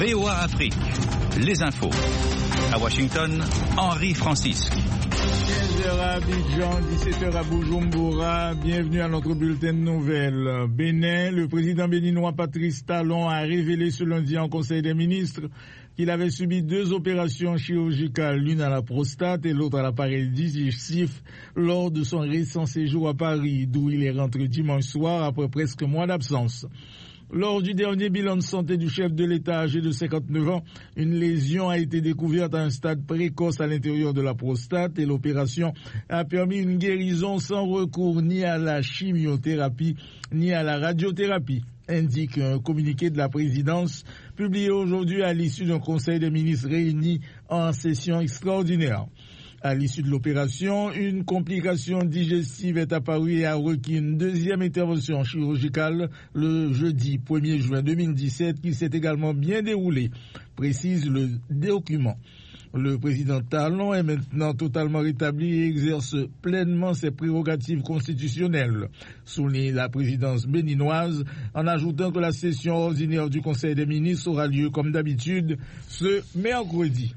VOA Afrique, les infos. À Washington, Henri Francisque. 15h à Abidjan, 17h à Bujumbura. Bienvenue à notre bulletin de nouvelles. Bénin, le président béninois Patrice Talon a révélé ce lundi en Conseil des ministres qu'il avait subi 2 opérations chirurgicales, l'une à la prostate et l'autre à l'appareil digestif, lors de son récent séjour à Paris, d'où il est rentré dimanche soir après presque un mois d'absence. Lors du dernier bilan de santé du chef de l'État âgé de 59 ans, une lésion a été découverte à un stade précoce à l'intérieur de la prostate et l'opération a permis une guérison sans recours ni à la chimiothérapie ni à la radiothérapie, indique un communiqué de la présidence publié aujourd'hui à l'issue d'un conseil des ministres réunis en session extraordinaire. À l'issue de l'opération, une complication digestive est apparue et a requis une deuxième intervention chirurgicale le jeudi 1er juin 2017 qui s'est également bien déroulée, précise le document. Le président Talon est maintenant totalement rétabli et exerce pleinement ses prérogatives constitutionnelles, souligne la présidence béninoise, en ajoutant que la session ordinaire du Conseil des ministres aura lieu comme d'habitude ce mercredi.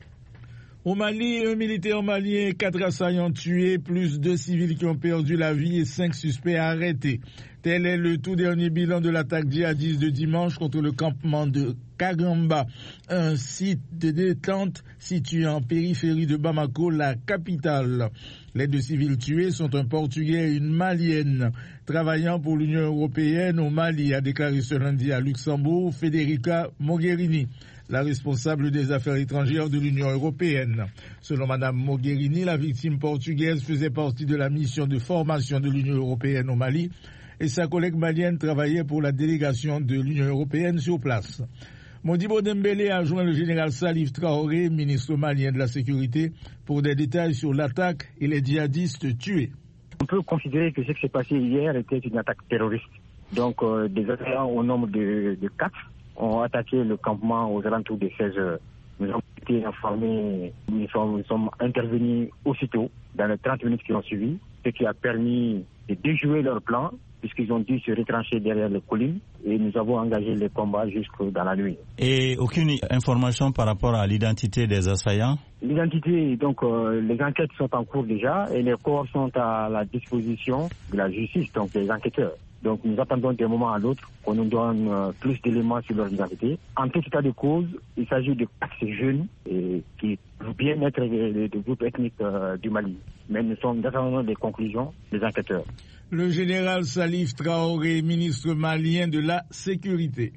Au Mali, un militaire malien, 4 assaillants tués, plus 2 civils qui ont perdu la vie et 5 suspects arrêtés. Tel est le tout dernier bilan de l'attaque djihadiste de dimanche contre le campement de Kagamba, un site de détente situé en périphérie de Bamako, la capitale. Les 2 civils tués sont un Portugais et une Malienne, travaillant pour l'Union européenne au Mali, a déclaré ce lundi à Luxembourg Federica Mogherini, la responsable des affaires étrangères de l'Union européenne. Selon Mme Mogherini, la victime portugaise faisait partie de la mission de formation de l'Union européenne au Mali et sa collègue malienne travaillait pour la délégation de l'Union européenne sur place. Modibo Dembélé a joint le général Salif Traoré, ministre malien de la Sécurité, pour des détails sur l'attaque et les djihadistes tués. On peut considérer que ce qui s'est passé hier était une attaque terroriste. Donc des assaillants au nombre de 4 ont attaqué le campement aux alentours de 16 heures. Nous avons été informés, nous sommes intervenus aussitôt dans les 30 minutes qui ont suivi, ce qui a permis de déjouer leur plan, puisqu'ils ont dû se retrancher derrière les collines, et nous avons engagé les combats jusque dans la nuit. Et aucune information par rapport à l'identité des assaillants? L'identité, donc les enquêtes sont en cours déjà, et les corps sont à la disposition de la justice, donc des enquêteurs. Donc nous attendons d'un moment à l'autre qu'on nous donne plus d'éléments sur leur identité. En tout état de cause, il s'agit de 4 jeunes qui peuvent bien être des groupes ethniques du Mali. Mais nous sommes attendant des conclusions des enquêteurs. Le général Salif Traoré, ministre malien de la Sécurité.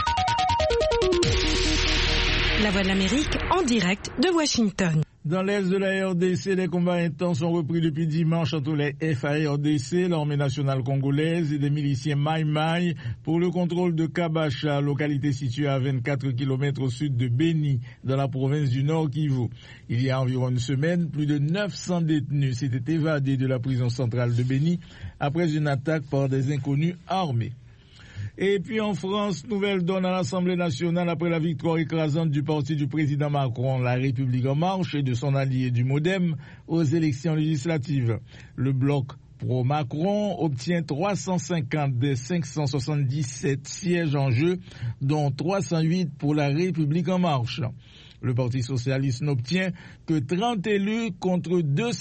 La Voix de l'Amérique en direct de Washington. Dans l'est de la RDC, les combats intenses ont repris depuis dimanche entre les FARDC, l'armée nationale congolaise, et des miliciens Maï-Maï pour le contrôle de Kabacha, localité située à 24 km au sud de Béni, dans la province du Nord Kivu. Il y a environ une semaine, plus de 900 détenus s'étaient évadés de la prison centrale de Béni après une attaque par des inconnus armés. Et puis en France, nouvelle donne à l'Assemblée nationale après la victoire écrasante du parti du président Macron, La République en marche, et de son allié du MoDem aux élections législatives. Le bloc pro-Macron obtient 350 des 577 sièges en jeu, dont 308 pour La République en marche. Le Parti socialiste n'obtient que 30 élus contre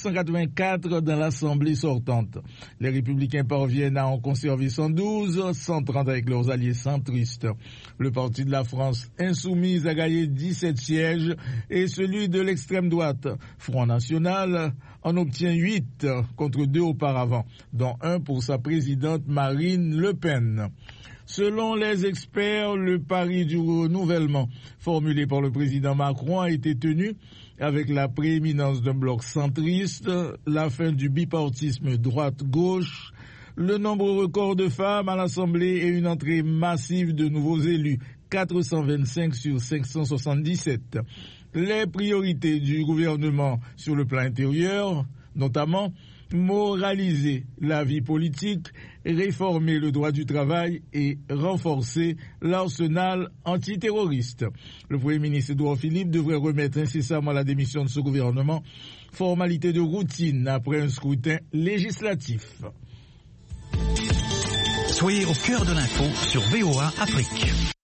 284 dans l'Assemblée sortante. Les Républicains parviennent à en conserver 112, 130 avec leurs alliés centristes. Le Parti de la France insoumise a gagné 17 sièges et celui de l'extrême droite, Front National, en obtient 8 contre 2 auparavant, dont 1 pour sa présidente Marine Le Pen. Selon les experts, le pari du renouvellement formulé par le président Macron a été tenu avec la prééminence d'un bloc centriste, la fin du bipartisme droite-gauche, le nombre record de femmes à l'Assemblée et une entrée massive de nouveaux élus, 425 sur 577. Les priorités du gouvernement sur le plan intérieur, notamment moraliser la vie politique, réformer le droit du travail et renforcer l'arsenal antiterroriste. Le Premier ministre Édouard Philippe devrait remettre incessamment la démission de ce gouvernement, formalité de routine après un scrutin législatif. Soyez au cœur de l'info sur VOA Afrique.